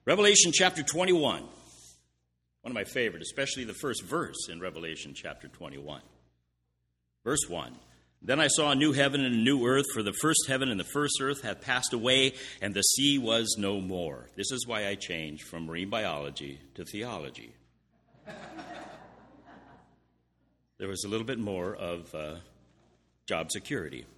Revelation chapter 21. One of my favorite, especially the first verse in Revelation chapter 21. Verse 1. Then I saw a new heaven and a new earth, for the first heaven and the first earth had passed away, and the sea was no more. This is why I changed from marine biology to theology. There was a little bit more of job security.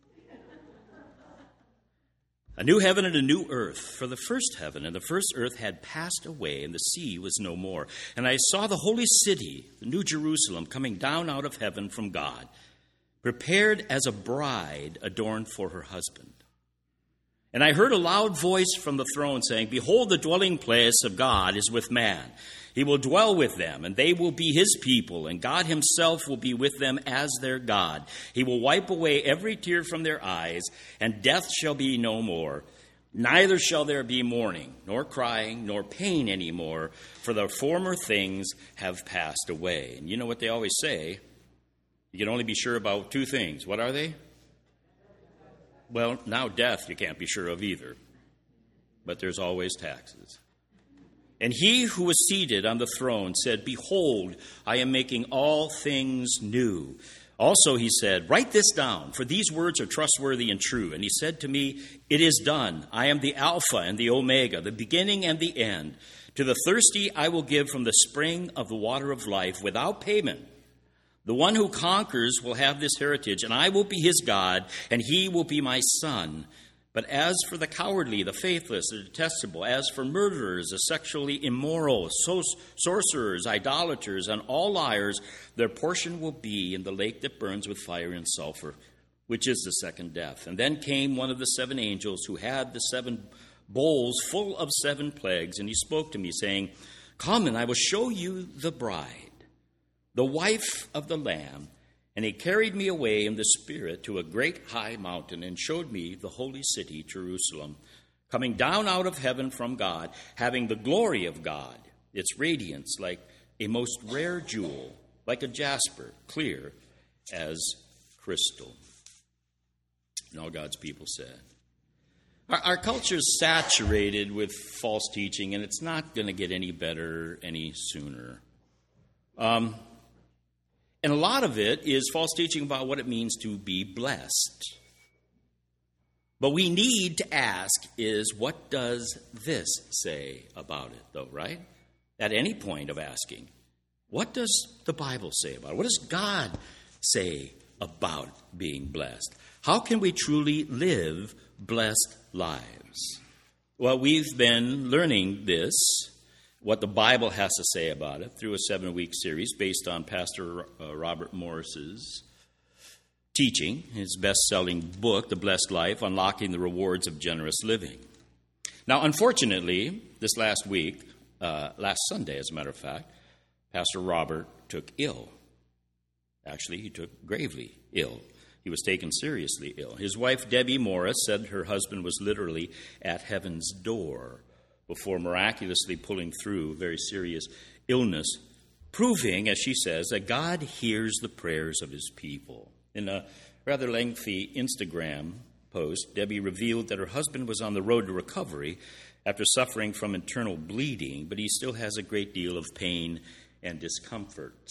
A new heaven and a new earth, for the first heaven and the first earth had passed away, and the sea was no more. And I saw the holy city, the new Jerusalem, coming down out of heaven from God, prepared as a bride adorned for her husband. And I heard a loud voice from the throne saying, Behold, the dwelling place of God is with man. He will dwell with them, and they will be his people, and God himself will be with them as their God. He will wipe away every tear from their eyes, and death shall be no more. Neither shall there be mourning, nor crying, nor pain anymore, for the former things have passed away. And you know what they always say? You can only be sure about two things. What are they? Well, now death you can't be sure of either. But there's always taxes. And he who was seated on the throne said, Behold, I am making all things new. Also, he said, Write this down, for these words are trustworthy and true. And he said to me, It is done. I am the Alpha and the Omega, the beginning and the end. To the thirsty I will give from the spring of the water of life without payment. The one who conquers will have this heritage, and I will be his God, and he will be my son. But as for the cowardly, the faithless, the detestable, as for murderers, the sexually immoral, sorcerers, idolaters, and all liars, their portion will be in the lake that burns with fire and sulfur, which is the second death. And then came one of the seven angels who had the seven bowls full of seven plagues, and he spoke to me, saying, Come, and I will show you the bride, the wife of the Lamb. And he carried me away in the Spirit to a great high mountain and showed me the holy city, Jerusalem, coming down out of heaven from God, having the glory of God, its radiance like a most rare jewel, like a jasper, clear as crystal. And all God's people said. Our culture is saturated with false teaching, and it's not going to get any better any sooner. And a lot of it is false teaching about what it means to be blessed. But we need to ask is, what does this say about it, though, right? At any point of asking, what does the Bible say about it? What does God say about being blessed? How can we truly live blessed lives? Well, we've been learning this, what the Bible has to say about it, through a 7-week series based on Pastor Robert Morris's teaching, his best-selling book, The Blessed Life, Unlocking the Rewards of Generous Living. Now, unfortunately, this last Sunday, as a matter of fact, Pastor Robert took ill. Actually, he took gravely ill. He was taken seriously ill. His wife, Debbie Morris, said her husband was literally at heaven's door before miraculously pulling through very serious illness, proving, as she says, that God hears the prayers of his people. In a rather lengthy Instagram post, Debbie revealed that her husband was on the road to recovery after suffering from internal bleeding, but he still has a great deal of pain and discomfort.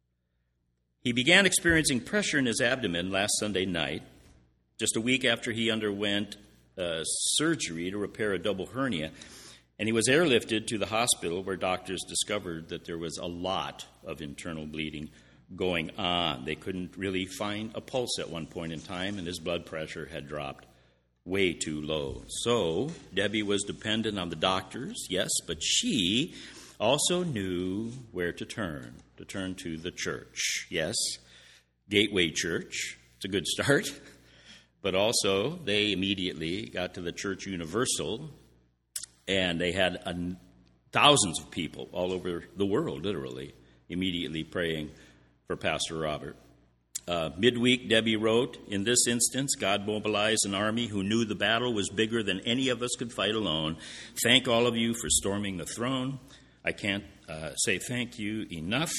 He began experiencing pressure in his abdomen last Sunday night, just a week after he underwent surgery to repair a double hernia. And he was airlifted to the hospital where doctors discovered that there was a lot of internal bleeding going on. They couldn't really find a pulse at one point in time, and his blood pressure had dropped way too low. So Debbie was dependent on the doctors, yes, but she also knew where to turn to the church. Yes, Gateway Church. It's a good start. But also, they immediately got to the Church Universal, and they had thousands of people all over the world, literally, immediately praying for Pastor Robert. Midweek, Debbie wrote, In this instance, God mobilized an army who knew the battle was bigger than any of us could fight alone. Thank all of you for storming the throne. I can't say thank you enough.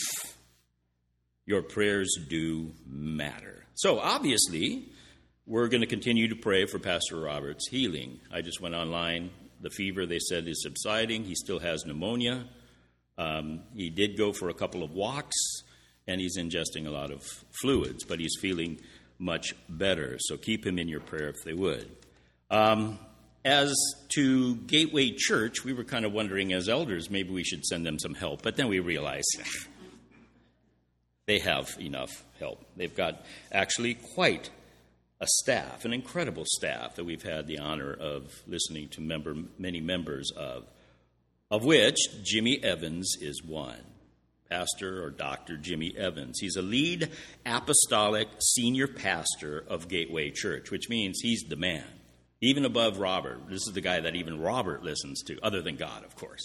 Your prayers do matter. So, obviously, we're going to continue to pray for Pastor Robert's healing. I just went online The fever, they said, is subsiding. He still has pneumonia. He did go for a couple of walks, and he's ingesting a lot of fluids, but he's feeling much better. So keep him in your prayer if they would. As to Gateway Church, we were kind of wondering as elders, maybe we should send them some help. But then we realized they have enough help. They've got actually quite a staff, an incredible staff that we've had the honor of listening to many members of which Jimmy Evans is one. Pastor or Dr. Jimmy Evans. He's a lead apostolic senior pastor of Gateway Church, which means he's the man. Even above Robert. This is the guy that even Robert listens to, other than God, of course.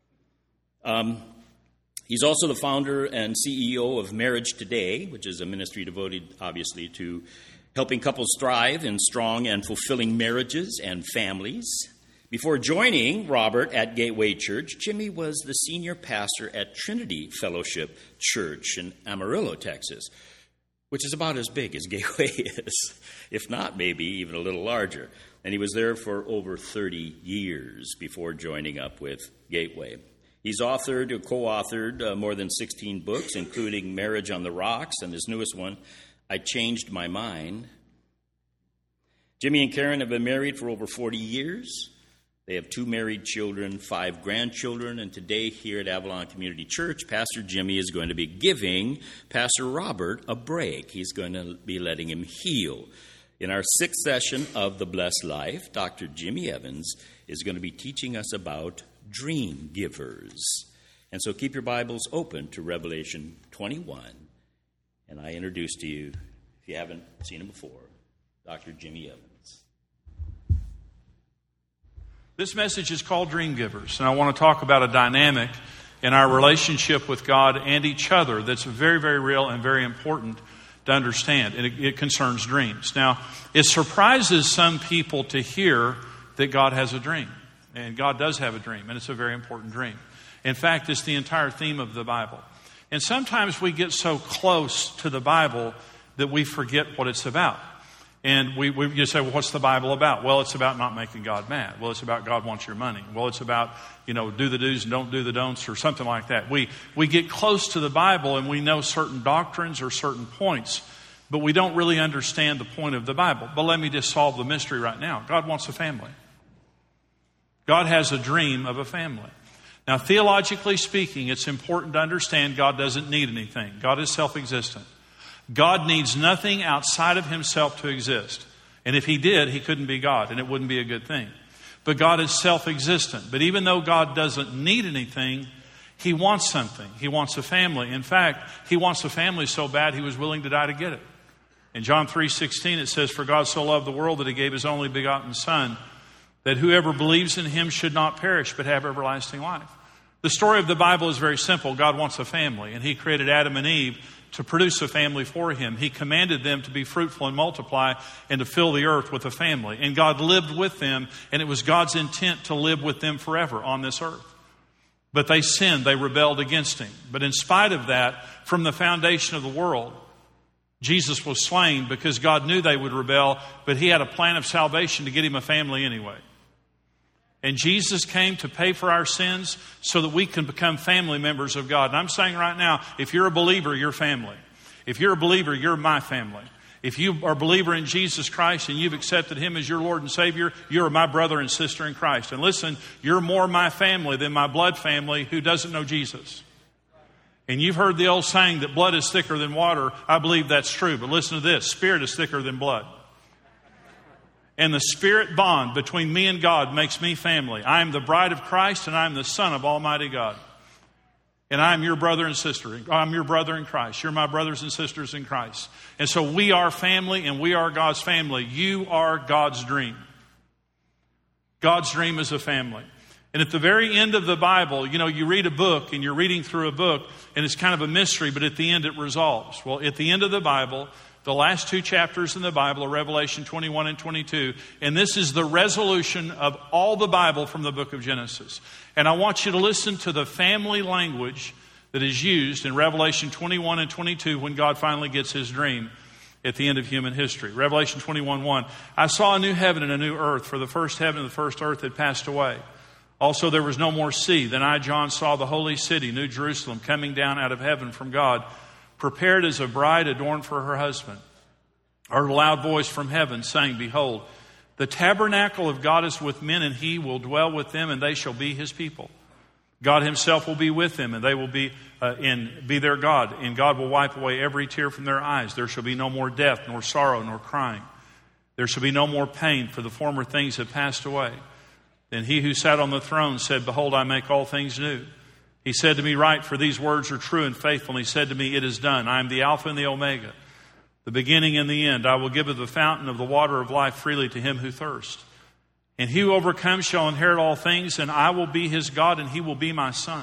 He's also the founder and CEO of Marriage Today, which is a ministry devoted, obviously, to helping couples thrive in strong and fulfilling marriages and families. Before joining Robert at Gateway Church, Jimmy was the senior pastor at Trinity Fellowship Church in Amarillo, Texas, which is about as big as Gateway is, if not maybe even a little larger. And he was there for over 30 years before joining up with Gateway. He's authored or co-authored more than 16 books, including Marriage on the Rocks and his newest one, I Changed My Mind. Jimmy and Karen have been married for over 40 years. They have 2 married children, 5 grandchildren, and today here at Avalon Community Church, Pastor Jimmy is going to be giving Pastor Robert a break. He's going to be letting him heal. In our 6th session of The Blessed Life, Dr. Jimmy Evans is going to be teaching us about dream givers. And so keep your Bibles open to Revelation 21. And I introduce to you, if you haven't seen him before, Dr. Jimmy Evans. This message is called Dream Givers, and I want to talk about a dynamic in our relationship with God and each other that's very, very real and very important to understand, and it concerns dreams. Now, it surprises some people to hear that God has a dream, and God does have a dream, and it's a very important dream. In fact, it's the entire theme of the Bible. And sometimes we get so close to the Bible that we forget what it's about. And we just say, well, what's the Bible about? Well, it's about not making God mad. Well, it's about God wants your money. Well, it's about, do the do's and don't do the don'ts or something like that. We get close to the Bible and we know certain doctrines or certain points, but we don't really understand the point of the Bible. But let me just solve the mystery right now. God wants a family. God has a dream of a family. Now, theologically speaking, it's important to understand God doesn't need anything. God is self-existent. God needs nothing outside of himself to exist. And if he did, he couldn't be God, and it wouldn't be a good thing. But God is self-existent. But even though God doesn't need anything, he wants something. He wants a family. In fact, he wants a family so bad he was willing to die to get it. In John 3:16, it says, "For God so loved the world that he gave his only begotten Son, that whoever believes in him should not perish but have everlasting life." The story of the Bible is very simple. God wants a family, and he created Adam and Eve to produce a family for him. He commanded them to be fruitful and multiply and to fill the earth with a family. And God lived with them, and it was God's intent to live with them forever on this earth. But they sinned. They rebelled against him. But in spite of that, from the foundation of the world, Jesus was slain because God knew they would rebel, but he had a plan of salvation to get him a family anyway. And Jesus came to pay for our sins so that we can become family members of God. And I'm saying right now, if you're a believer, you're family. If you're a believer, you're my family. If you are a believer in Jesus Christ and you've accepted him as your Lord and Savior, you're my brother and sister in Christ. And listen, you're more my family than my blood family who doesn't know Jesus. And you've heard the old saying that blood is thicker than water. I believe that's true. But listen to this, spirit is thicker than blood. And the spirit bond between me and God makes me family. I am the bride of Christ and I am the son of Almighty God. And I am your brother and sister. I'm your brother in Christ. You're my brothers and sisters in Christ. And so we are family and we are God's family. You are God's dream. God's dream is a family. And at the very end of the Bible, you read a book and you're reading through a book and it's kind of a mystery, but at the end it resolves. Well, at the end of the Bible, the last 2 chapters in the Bible are Revelation 21 and 22. And this is the resolution of all the Bible from the book of Genesis. And I want you to listen to the family language that is used in Revelation 21 and 22 when God finally gets his dream. at the end of human history. Revelation 21:1, I saw a new heaven and a new earth, for the first heaven and the first earth had passed away. Also there was no more sea. Then I, John, saw the holy city, New Jerusalem, coming down out of heaven from God, prepared as a bride adorned for her husband. I heard a loud voice from heaven saying, Behold, the tabernacle of God is with men, and he will dwell with them, and they shall be his people. God himself will be with them, and they will be their God, and God will wipe away every tear from their eyes. There shall be no more death, nor sorrow, nor crying. There shall be no more pain, for the former things have passed away. Then he who sat on the throne said, Behold, I make all things new. He said to me, Write, for these words are true and faithful. And he said to me, It is done. I am the Alpha and the Omega, the beginning and the end. I will give of the fountain of the water of life freely to him who thirsts. And he who overcomes shall inherit all things, and I will be his God, and he will be my son.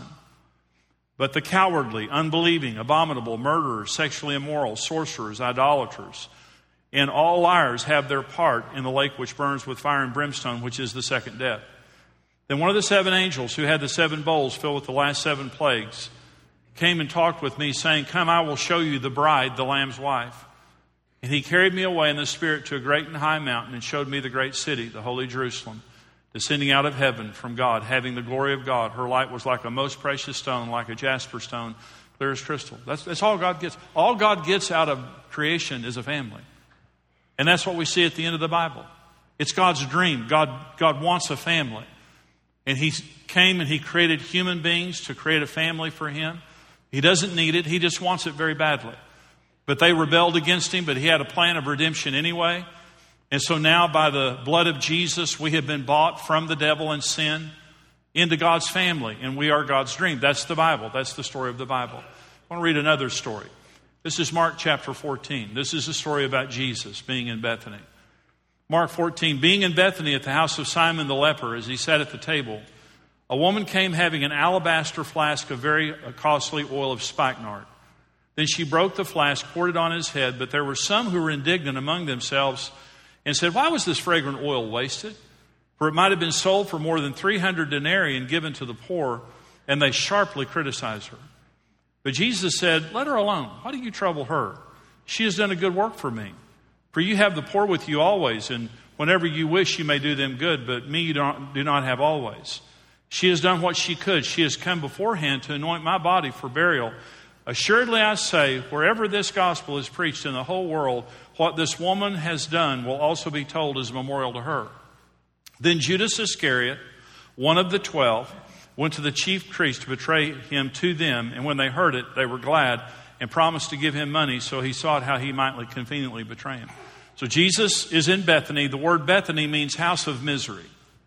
But the cowardly, unbelieving, abominable, murderers, sexually immoral, sorcerers, idolaters, and all liars have their part in the lake which burns with fire and brimstone, which is the second death. Then one of the seven angels who had the seven bowls filled with the last seven plagues came and talked with me, saying, Come, I will show you the bride, the Lamb's wife. And he carried me away in the Spirit to a great and high mountain and showed me the great city, the holy Jerusalem, descending out of heaven from God, having the glory of God. Her light was like a most precious stone, like a jasper stone, clear as crystal. That's all God gets. All God gets out of creation is a family. And that's what we see at the end of the Bible. It's God's dream. God wants a family. And he came and he created human beings to create a family for him. He doesn't need it. He just wants it very badly. But they rebelled against him, but he had a plan of redemption anyway. And so now by the blood of Jesus, we have been bought from the devil and sin into God's family. And we are God's dream. That's the Bible. That's the story of the Bible. I want to read another story. This is Mark chapter 14. This is a story about Jesus being in Bethany. Mark 14, being in Bethany at the house of Simon the leper, as he sat at the table, a woman came having an alabaster flask of very costly oil of spikenard. Then she broke the flask, poured it on his head, but there were some who were indignant among themselves and said, Why was this fragrant oil wasted? For it might have been sold for more than 300 denarii and given to the poor, and they sharply criticized her. But Jesus said, Let her alone. Why do you trouble her? She has done a good work for me. For you have the poor with you always, and whenever you wish you may do them good, but me you do not have always. She has done what she could. She has come beforehand to anoint my body for burial. Assuredly I say, wherever this gospel is preached in the whole world, what this woman has done will also be told as a memorial to her. Then Judas Iscariot, one of the 12, went to the chief priests to betray him to them, and when they heard it, they were glad and promised to give him money, so he sought how he might conveniently betray him. So Jesus is in Bethany. The word Bethany means house of misery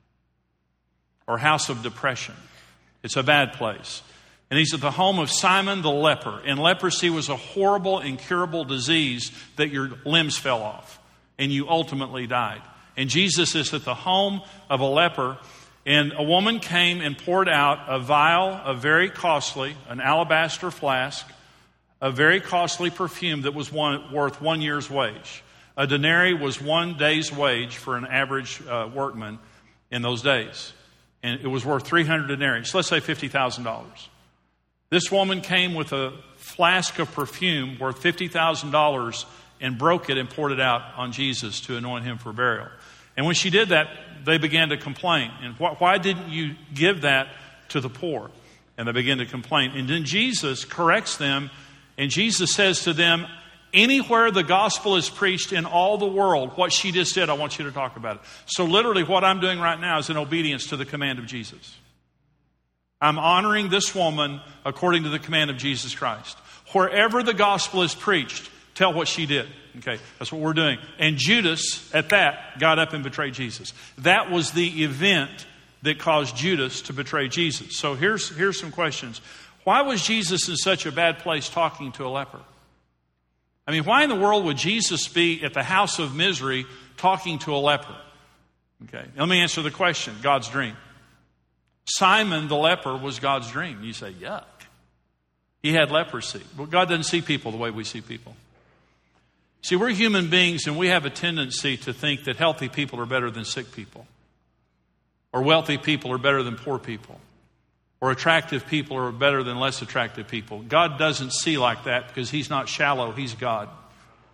or house of depression. It's a bad place. And he's at the home of Simon the leper. And leprosy was a horrible, incurable disease that your limbs fell off and you ultimately died. And Jesus is at the home of a leper. And a woman came and poured out a vial of very costly, an alabaster flask, a very costly perfume that was worth 1 year's wage. A denarii was 1 day's wage for an average workman in those days. And it was worth 300 denarii. So let's say $50,000. This woman came with a flask of perfume worth $50,000 and broke it and poured it out on Jesus to anoint him for burial. And when she did that, they began to complain. And why didn't you give that to the poor? And they began to complain. And then Jesus corrects them, and Jesus says to them, anywhere the gospel is preached in all the world, what she just did, I want you to talk about it. So literally what I'm doing right now is in obedience to the command of Jesus. I'm honoring this woman according to the command of Jesus Christ. Wherever the gospel is preached, tell what she did. Okay, that's what we're doing. And Judas, at that, got up and betrayed Jesus. That was the event that caused Judas to betray Jesus. So here's some questions. Why was Jesus in such a bad place talking to a leper? I mean, why in the world would Jesus be at the house of misery talking to a leper? Okay, let me answer the question. God's dream. Simon the leper was God's dream. You say, yuck. He had leprosy. Well, God doesn't see people the way we see people. See, we're human beings and we have a tendency to think that healthy people are better than sick people. Or wealthy people are better than poor people. Or attractive people are better than less attractive people. God doesn't see like that because He's not shallow. He's God.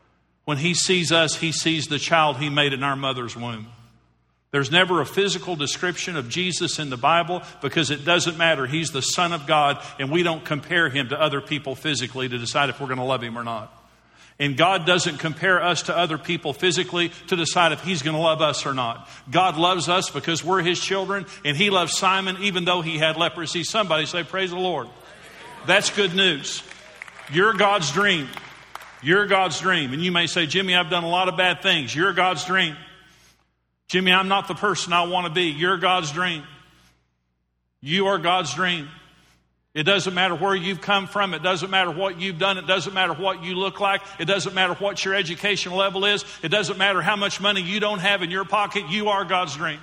When he sees us, he sees the child he made in our mother's womb. There's never a physical description of Jesus in the Bible because it doesn't matter. He's the Son of God, and we don't compare him to other people physically to decide if we're going to love him or not. And God doesn't compare us to other people physically to decide if he's going to love us or not. God loves us because we're his children, and he loves Simon even though he had leprosy. Somebody say, praise the Lord. That's good news. You're God's dream. You're God's dream. And you may say, Jimmy, I've done a lot of bad things. You're God's dream. Jimmy, I'm not the person I want to be. You're God's dream. You are God's dream. It doesn't matter where you've come from. It doesn't matter what you've done. It doesn't matter what you look like. It doesn't matter what your education level is. It doesn't matter how much money you don't have in your pocket. You are God's dream.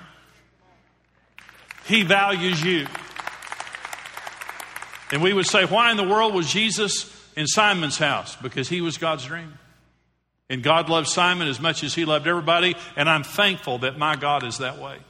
He values you. And we would say, why in the world was Jesus in Simon's house? Because he was God's dream. And God loved Simon as much as he loved everybody. And I'm thankful that my God is that way.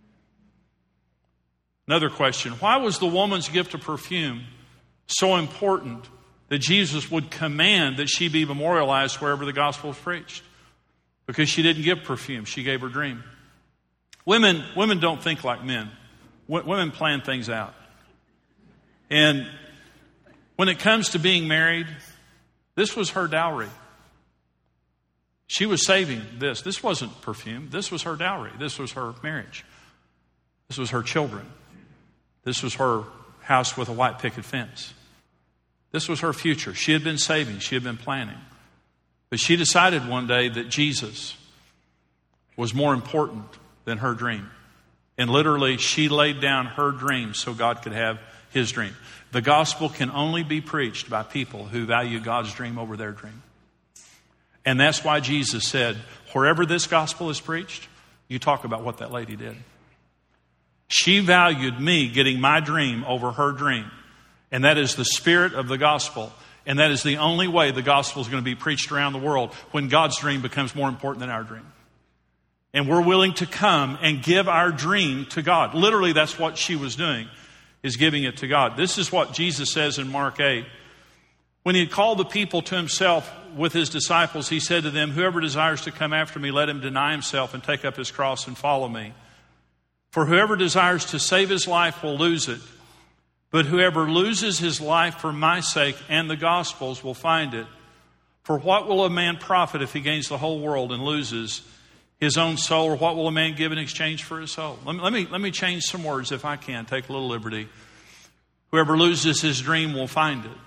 Another question. Why was the woman's gift of perfume so important that Jesus would command that she be memorialized wherever the gospel is preached? Because she didn't give perfume. She gave her dream. Women don't think like men. Women plan things out. And when it comes to being married, this was her dowry. She was saving this. This wasn't perfume. This was her dowry. This was her marriage. This was her children. This was her house with a white picket fence. This was her future. She had been saving. She had been planning. But she decided one day that Jesus was more important than her dream. And literally, she laid down her dream so God could have his dream. The gospel can only be preached by people who value God's dream over their dream. And that's why Jesus said, wherever this gospel is preached, you talk about what that lady did. She valued me getting my dream over her dream. And that is the spirit of the gospel. And that is the only way the gospel is going to be preached around the world, when God's dream becomes more important than our dream. And we're willing to come and give our dream to God. Literally, that's what she was doing, is giving it to God. This is what Jesus says in Mark 8. When he had called the people to himself with his disciples, he said to them, whoever desires to come after me, let him deny himself and take up his cross and follow me. For whoever desires to save his life will lose it. But whoever loses his life for my sake and the gospel's will find it. For what will a man profit if he gains the whole world and loses his own soul? Or what will a man give in exchange for his soul? Let me change some words if I can. Take a little liberty. Whoever loses his dream will find it.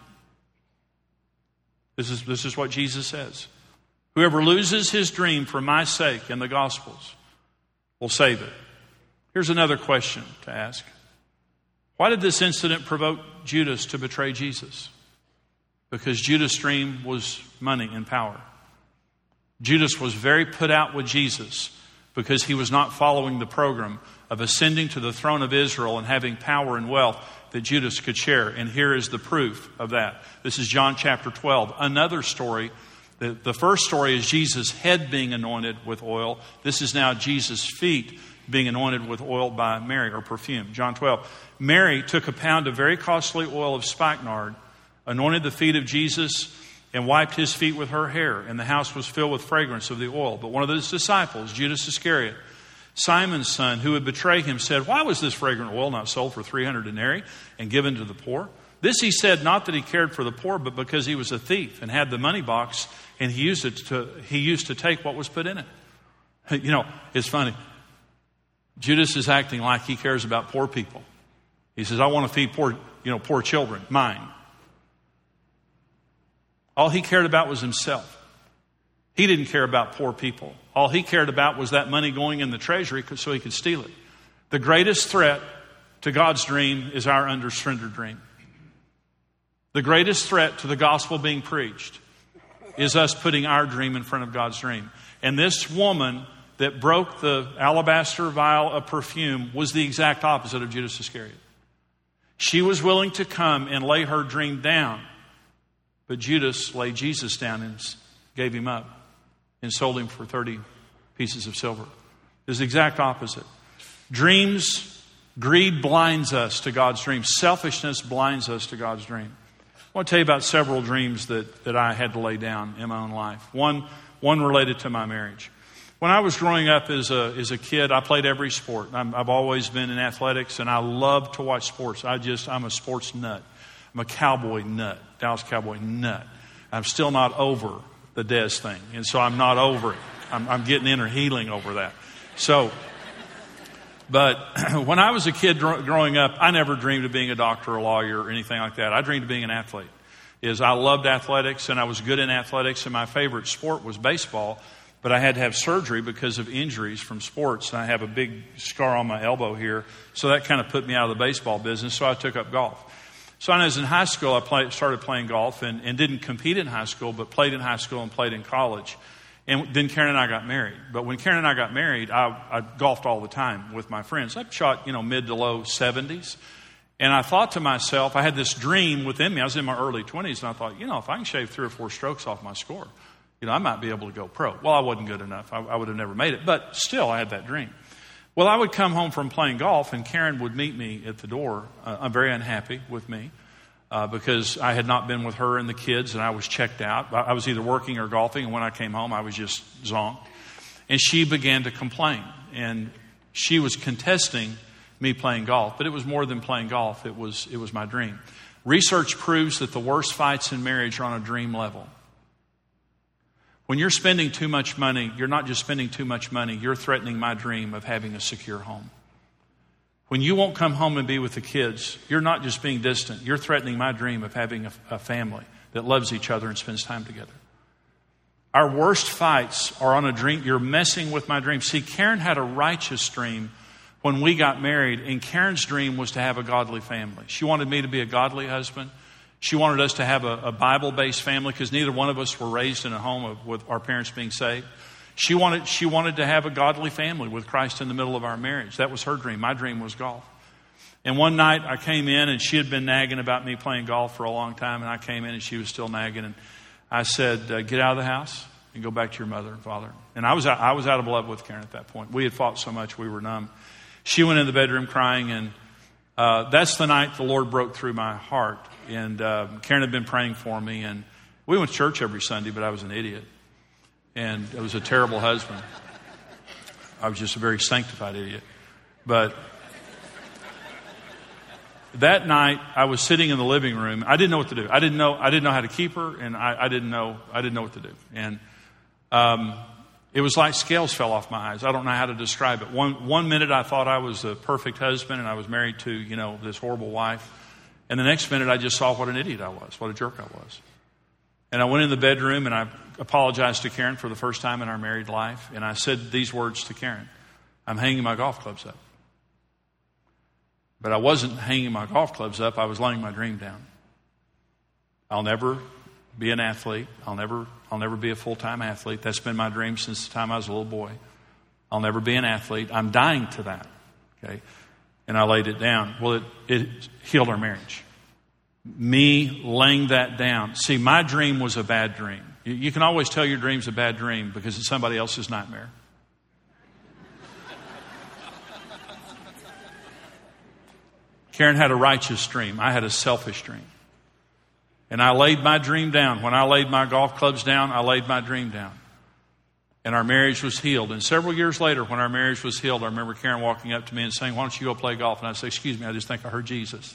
This is what Jesus says. Whoever loses his dream for my sake and the gospel's will save it. Here's another question to ask. Why did this incident provoke Judas to betray Jesus? Because Judas' dream was money and power. Judas was very put out with Jesus because he was not following the program of ascending to the throne of Israel and having power and wealth that Judas could share. And here is the proof of that. This is John chapter 12. Another story. The first story is Jesus' head being anointed with oil. This is now Jesus' feet being anointed with oil by Mary, or perfume. John 12. Mary took a pound of very costly oil of spikenard, anointed the feet of Jesus, and wiped his feet with her hair. And the house was filled with fragrance of the oil. But one of his disciples, Judas Iscariot, Simon's son, who would betray him, said, why was this fragrant oil not sold for 300 denarii and given to the poor? This he said, not that he cared for the poor, but because he was a thief and had the money box, and he used to take what was put in it. You know, it's funny. Judas is acting like he cares about poor people. He says, I want to feed poor children, mine. All he cared about was himself. He didn't care about poor people. All he cared about was that money going in the treasury so he could steal it. The greatest threat to God's dream is our unsurrendered dream. The greatest threat to the gospel being preached is us putting our dream in front of God's dream. And this woman that broke the alabaster vial of perfume was the exact opposite of Judas Iscariot. She was willing to come and lay her dream down, but Judas laid Jesus down and gave him up and sold him for 30 pieces of silver. It's the exact opposite. Dreams, greed blinds us to God's dream. Selfishness blinds us to God's dream. I want to tell you about several dreams that I had to lay down in my own life. One one related to my marriage. When I was growing up as a kid, I played every sport. I've always been in athletics, and I love to watch sports. I'm a sports nut. I'm a Cowboy nut, Dallas Cowboy nut. I'm still not over the Dez thing, and so I'm not over it. I'm getting inner healing over that. But when I was a kid growing up, I never dreamed of being a doctor or a lawyer or anything like that. I dreamed of being an athlete. I loved athletics, and I was good in athletics, and my favorite sport was baseball. But I had to have surgery because of injuries from sports, and I have a big scar on my elbow here. So that kind of put me out of the baseball business, so I took up golf. So when I was in high school, I started playing golf and didn't compete in high school, but played in high school and played in college. And then Karen and I got married. But when Karen and I got married, I golfed all the time with my friends. I shot, mid to low 70s. And I thought to myself, I had this dream within me. I was in my early 20s, and I thought, if I can shave 3 or 4 strokes off my score, I might be able to go pro. Well, I wasn't good enough. I would have never made it. But still, I had that dream. Well, I would come home from playing golf, and Karen would meet me at the door. I'm very unhappy with me because I had not been with her and the kids, and I was checked out. I was either working or golfing, and when I came home, I was just zonked. And she began to complain. And she was contesting me playing golf. But it was more than playing golf. It was my dream. Research proves that the worst fights in marriage are on a dream level. When you're spending too much money, you're not just spending too much money, you're threatening my dream of having a secure home. When you won't come home and be with the kids, you're not just being distant, you're threatening my dream of having a family that loves each other and spends time together. Our worst fights are on a dream. You're messing with my dream. See, Karen had a righteous dream when we got married, and Karen's dream was to have a godly family. She wanted me to be a godly husband. She wanted us to have a Bible-based family because neither one of us were raised in a home with our parents being saved. She wanted to have a godly family with Christ in the middle of our marriage. That was her dream. My dream was golf. And one night I came in, and she had been nagging about me playing golf for a long time, and I came in and she was still nagging. And I said, get out of the house and go back to your mother and father. And I was out of love with Karen at that point. We had fought so much we were numb. She went in the bedroom crying, and that's the night the Lord broke through my heart. And Karen had been praying for me, and we went to church every Sunday, but I was an idiot. And I was a terrible husband. I was just a very sanctified idiot. But that night, I was sitting in the living room. I didn't know what to do. I didn't know how to keep her, and I didn't know what to do. And it was like scales fell off my eyes. I don't know how to describe it. One minute I thought I was the perfect husband, and I was married to this horrible wife. And the next minute I just saw what an idiot I was, what a jerk I was. And I went in the bedroom and I apologized to Karen for the first time in our married life. And I said these words to Karen: I'm hanging my golf clubs up. But I wasn't hanging my golf clubs up. I was laying my dream down. I'll never be an athlete. I'll never be a full-time athlete. That's been my dream since the time I was a little boy. I'll never be an athlete. I'm dying to that. Okay. And I laid it down. Well, it healed our marriage. Me laying that down. See, my dream was a bad dream. You can always tell your dream's a bad dream because it's somebody else's nightmare. Karen had a righteous dream. I had a selfish dream. And I laid my dream down. When I laid my golf clubs down, I laid my dream down. And our marriage was healed. And several years later, when our marriage was healed, I remember Karen walking up to me and saying, why don't you go play golf? And I said, excuse me, I just think I heard Jesus.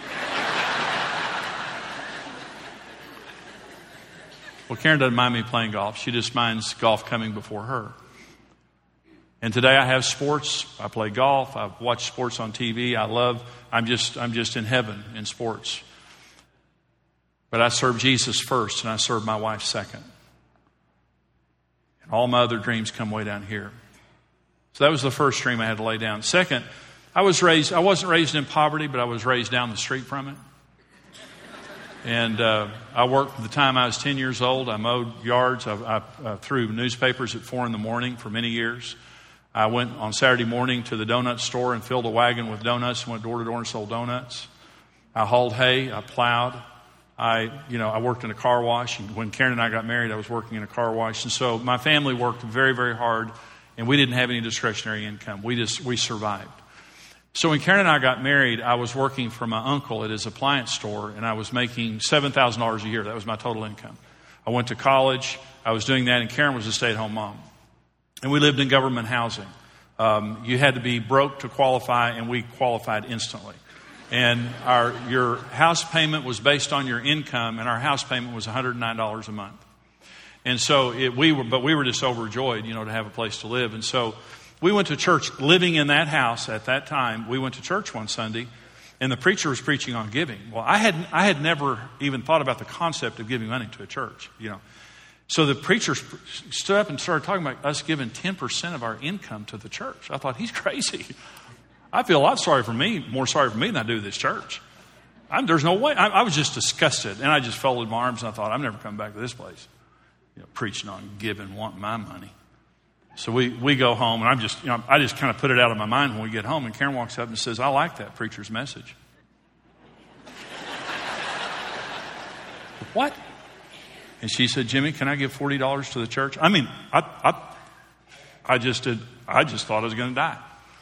Well, Karen doesn't mind me playing golf. She just minds golf coming before her. And today I have sports. I play golf. I've watched sports on TV. I'm just in heaven in sports. But I serve Jesus first, and I serve my wife second. And all my other dreams come way down here. So that was the first dream I had to lay down. Second, I wasn't raised in poverty, but I was raised down the street from it. And I worked from the time I was 10 years old. I mowed yards. I threw newspapers at 4 a.m. for many years. I went on Saturday morning to the donut store and filled a wagon with donuts and went door to door and sold donuts. I hauled hay. I plowed. I worked in a car wash. And when Karen and I got married, I was working in a car wash. And so my family worked very, very hard, and we didn't have any discretionary income. We survived. So when Karen and I got married, I was working for my uncle at his appliance store, and I was making $7,000 a year. That was my total income. I went to college. I was doing that, and Karen was a stay-at-home mom. And we lived in government housing. You had to be broke to qualify, and we qualified instantly. And your house payment was based on your income, and our house payment was $109 a month. And so we were just overjoyed, to have a place to live. And so we went to church, living in that house at that time. We went to church one Sunday, and the preacher was preaching on giving. Well, I had never even thought about the concept of giving money to a church, So the preacher stood up and started talking about us giving 10% of our income to the church. I thought, he's crazy. I feel a lot more sorry for me than I do this church. There's no way. I was just disgusted, and I just folded my arms, and I thought, I'm never coming back to this place. Preaching on giving, wanting my money. So we go home, and I just kind of put it out of my mind when we get home, and Karen walks up and says, I like that preacher's message. What? And she said, Jimmy, can I give $40 to the church? I just thought I was going to die.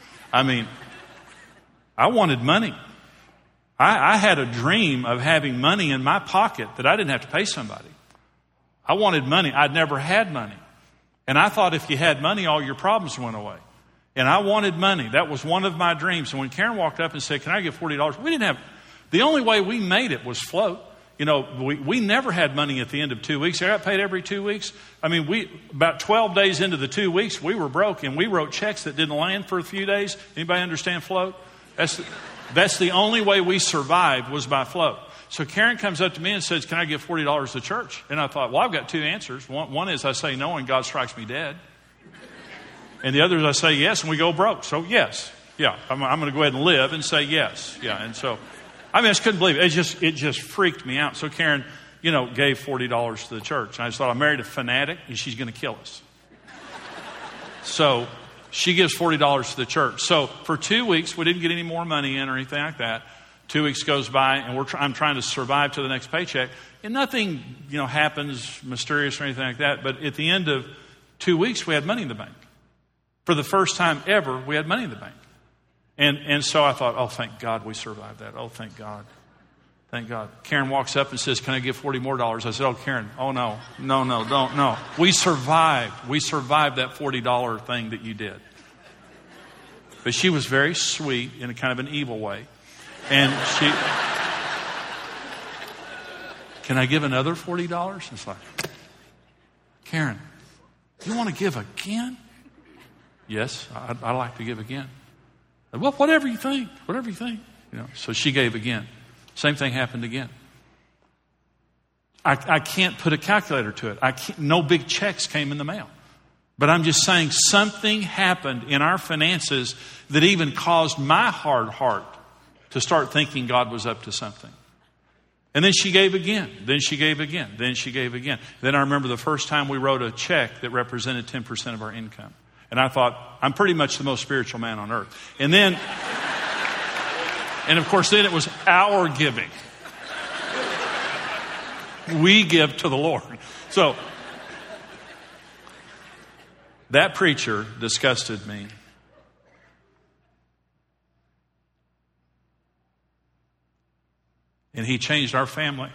I wanted money. I had a dream of having money in my pocket that I didn't have to pay somebody. I wanted money. I'd never had money. And I thought if you had money, all your problems went away. And I wanted money. That was one of my dreams. And when Karen walked up and said, can I give $40? The only way we made it was float. We never had money at the end of 2 weeks. I got paid every 2 weeks. About 12 days into the 2 weeks, we were broke, and we wrote checks that didn't land for a few days. Anybody understand float? That's the only way we survived, was by float. So Karen comes up to me and says, can I give $40 to church? And I thought, well, I've got two answers. One is I say no and God strikes me dead. And the other is I say yes and we go broke. So yes. Yeah, I'm going to go ahead and live and say yes. Yeah, and so, I just couldn't believe it. It just freaked me out. So Karen, gave $40 to the church. And I just thought, I married a fanatic and she's going to kill us. So she gives $40 to the church. So for 2 weeks, we didn't get any more money in or anything like that. 2 weeks goes by, and I'm trying to survive to the next paycheck. And nothing, happens mysterious or anything like that. But at the end of 2 weeks, we had money in the bank. For the first time ever, we had money in the bank. And so I thought, oh, thank God we survived that. Oh, thank God. Thank God. Karen walks up and says, can I give $40 more? I said, oh, Karen, oh, no, don't, no. We survived. We survived that $40 thing that you did. But she was very sweet in a kind of an evil way. And she, can I give another $40? It's like, Karen, you want to give again? Yes, I'd like to give again. Well, whatever you think. So she gave again. Same thing happened again. I can't put a calculator to it. No big checks came in the mail. But I'm just saying something happened in our finances that even caused my hard heart to start thinking God was up to something. And then she gave again. Then she gave again. Then she gave again. Then I remember the first time we wrote a check that represented 10% of our income. And I thought, I'm pretty much the most spiritual man on earth. And then, and of course, then it was our giving. We give to the Lord. So, that preacher disgusted me. And he changed our family.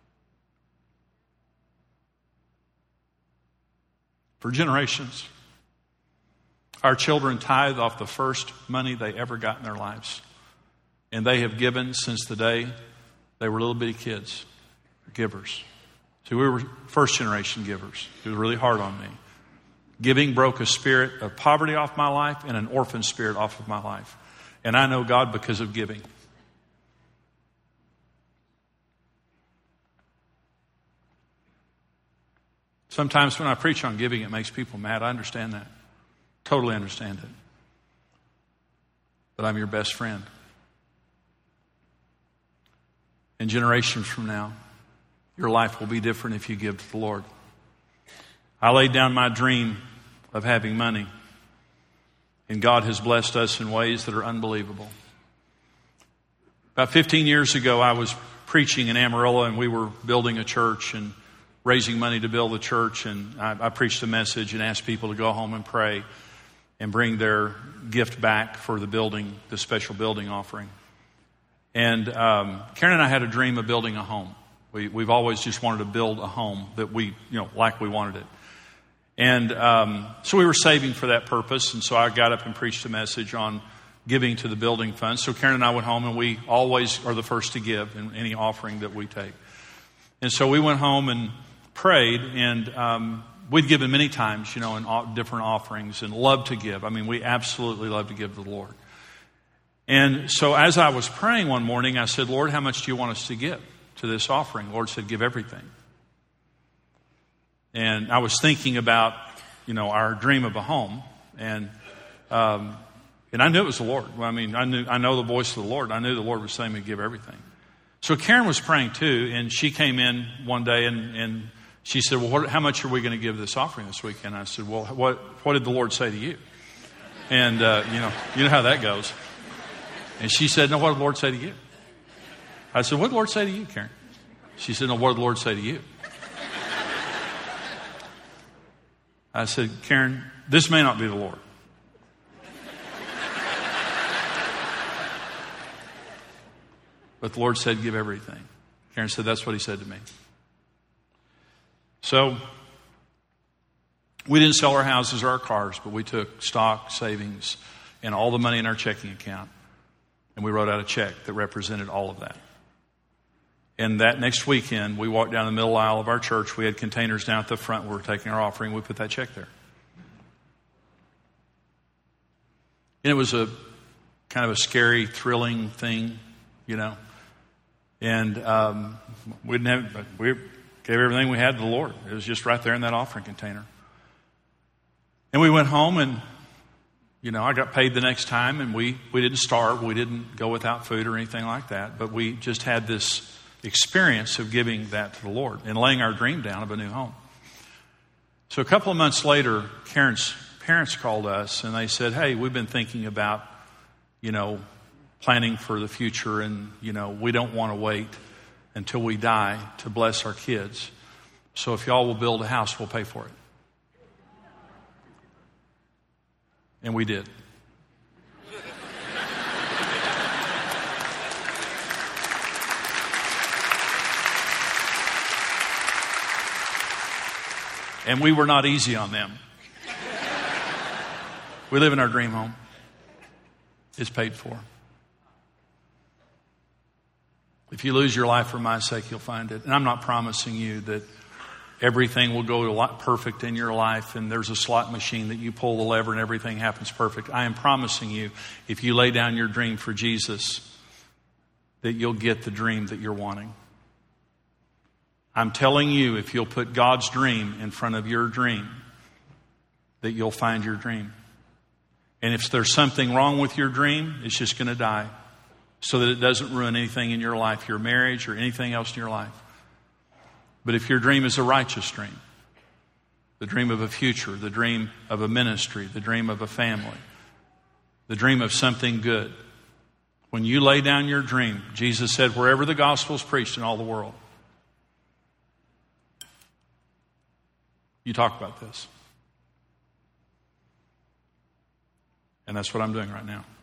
For generations. Our children tithe off the first money they ever got in their lives. And they have given since the day they were little bitty kids. Givers. So we were first generation givers. It was really hard on me. Giving broke a spirit of poverty off my life and an orphan spirit off of my life. And I know God because of giving. Sometimes when I preach on giving, it makes people mad. I understand that. Totally understand it. But I'm your best friend. And generations from now, your life will be different if you give to the Lord. I laid down my dream of having money, and God has blessed us in ways that are unbelievable. About 15 years ago, I was preaching in Amarillo, and we were building a church and raising money to build the church. And I preached a message and asked people to go home and pray and bring their gift back for the building, the special building offering. And Karen and I had a dream of building a home. We've always just wanted to build a home that we, like we wanted it. And so we were saving for that purpose. And so I got up and preached a message on giving to the building fund. So Karen and I went home, and we always are the first to give in any offering that we take. And so we went home and prayed, and we'd given many times, in different offerings, and loved to give. I mean, we absolutely love to give to the Lord. And so as I was praying one morning, I said, Lord, how much do you want us to give to this offering? The Lord said, give everything. And I was thinking about, our dream of a home, and I knew it was the Lord. I mean, I know the voice of the Lord. I knew the Lord was saying to give everything. So Karen was praying too, and she came in one day and she said, well, how much are we going to give this offering this weekend? I said, well, what did the Lord say to you? And, you know how that goes. And she said, no, what did the Lord say to you? I said, what did the Lord say to you, Karen? She said, no, what did the Lord say to you? I said, Karen, this may not be the Lord. But the Lord said, give everything. Karen said, that's what he said to me. So we didn't sell our houses or our cars, but we took stock, savings, and all the money in our checking account, and we wrote out a check that represented all of that. And that next weekend, we walked down the middle aisle of our church. We had containers down at the front where we were taking our offering. We put that check there. And it was a kind of a scary, thrilling thing, And we gave everything we had to the Lord. It was just right there in that offering container. And we went home, and I got paid the next time, and we didn't starve. We didn't go without food or anything like that. But we just had this experience of giving that to the Lord and laying our dream down of a new home. So a couple of months later, Karen's parents called us, and they said, hey, we've been thinking about, planning for the future, and, we don't want to wait until we die to bless our kids. So if y'all will build a house, we'll pay for it. And we did. And we were not easy on them. We live in our dream home. It's paid for. If you lose your life for my sake, you'll find it. And I'm not promising you that everything will go perfect in your life and there's a slot machine that you pull the lever and everything happens perfect. I am promising you, if you lay down your dream for Jesus, that you'll get the dream that you're wanting. I'm telling you, if you'll put God's dream in front of your dream, that you'll find your dream. And if there's something wrong with your dream, it's just going to die, so that it doesn't ruin anything in your life, your marriage or anything else in your life. But if your dream is a righteous dream, the dream of a future, the dream of a ministry, the dream of a family, the dream of something good, when you lay down your dream, Jesus said, wherever the gospel is preached in all the world, you talk about this. And that's what I'm doing right now.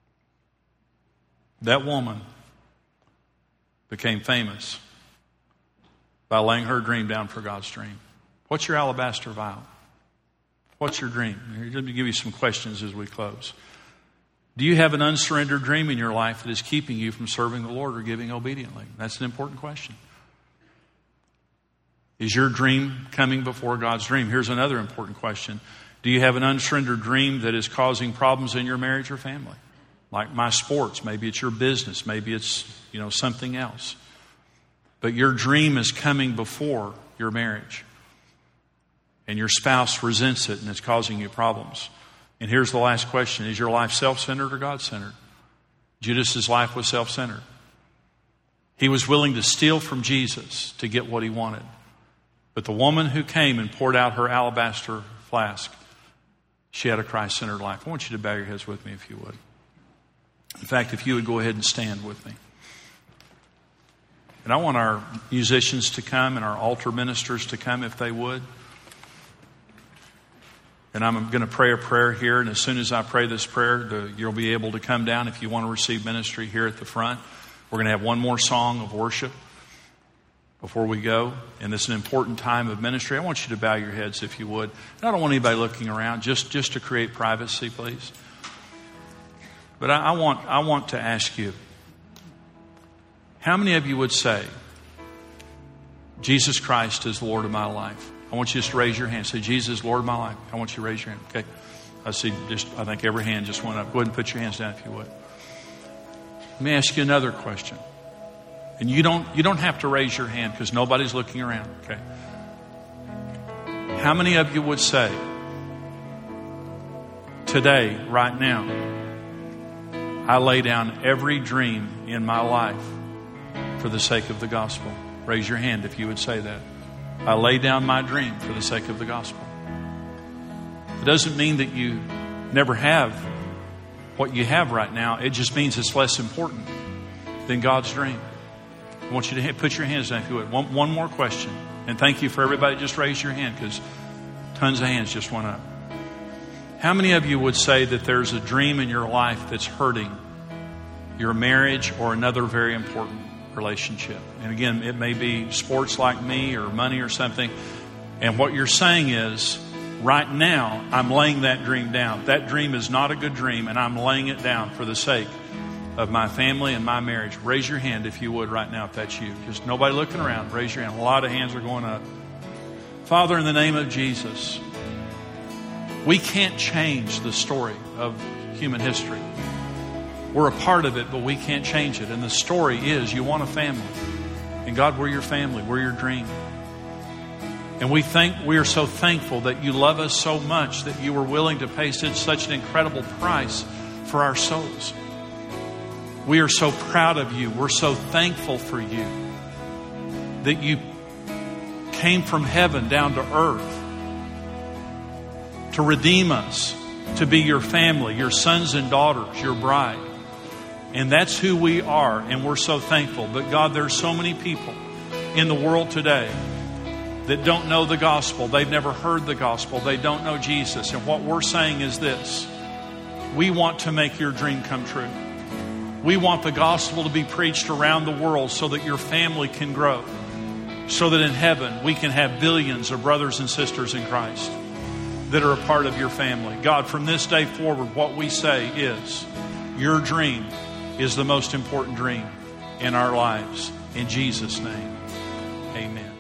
That woman became famous by laying her dream down for God's dream. What's your alabaster vial? What's your dream? Let me give you some questions as we close. Do you have an unsurrendered dream in your life that is keeping you from serving the Lord or giving obediently? That's an important question. Is your dream coming before God's dream? Here's another important question. Do you have an unsurrendered dream that is causing problems in your marriage or family? Like my sports, maybe it's your business, maybe it's, something else. But your dream is coming before your marriage. And your spouse resents it and it's causing you problems. And here's the last question. Is your life self-centered or God-centered? Judas's life was self-centered. He was willing to steal from Jesus to get what he wanted. But the woman who came and poured out her alabaster flask, she had a Christ-centered life. I want you to bow your heads with me if you would. In fact, if you would go ahead and stand with me. And I want our musicians to come and our altar ministers to come if they would. And I'm going to pray a prayer here. And as soon as I pray this prayer, you'll be able to come down if you want to receive ministry here at the front. We're going to have one more song of worship. before we go, and this is an important time of ministry, I want you to bow your heads if you would. And I don't want anybody looking around, just to create privacy, please. But I want to ask you, how many of you would say, Jesus Christ is the Lord of my life? I want you just to raise your hand. Say, Jesus is Lord of my life. I want you to raise your hand. Okay. I think every hand just went up. Go ahead and put your hands down if you would. Let me ask you another question. And you don't have to raise your hand because nobody's looking around. Okay. How many of you would say, today, right now, I lay down every dream in my life for the sake of the gospel? Raise your hand if you would say that. I lay down my dream for the sake of the gospel. It doesn't mean that you never have what you have right now. It just means it's less important than God's dream. I want you to put your hands down if you would. One more question. And thank you for everybody. Just raise your hand because tons of hands just went up. How many of you would say that there's a dream in your life that's hurting your marriage or another very important relationship? And again, it may be sports like me or money or something. And what you're saying is, right now, I'm laying that dream down. That dream is not a good dream, and I'm laying it down for the sake of my family and my marriage. Raise your hand if you would right now, if that's you. Just nobody looking around. Raise your hand. A lot of hands are going up. Father, in the name of Jesus, we can't change the story of human history. We're a part of it, but we can't change it. And the story is you want a family. And God, we're your family. We're your dream. And we are so thankful that you love us so much that you were willing to pay such an incredible price for our souls. We are so proud of you. We're so thankful for you that you came from heaven down to earth to redeem us, to be your family, your sons and daughters, your bride. And that's who we are, and we're so thankful. But God, there's so many people in the world today that don't know the gospel. They've never heard the gospel. They don't know Jesus. And what we're saying is this: we want to make your dream come true. We want the gospel to be preached around the world so that your family can grow, so that in heaven we can have billions of brothers and sisters in Christ that are a part of your family. God, from this day forward, what we say is your dream is the most important dream in our lives. In Jesus' name, amen.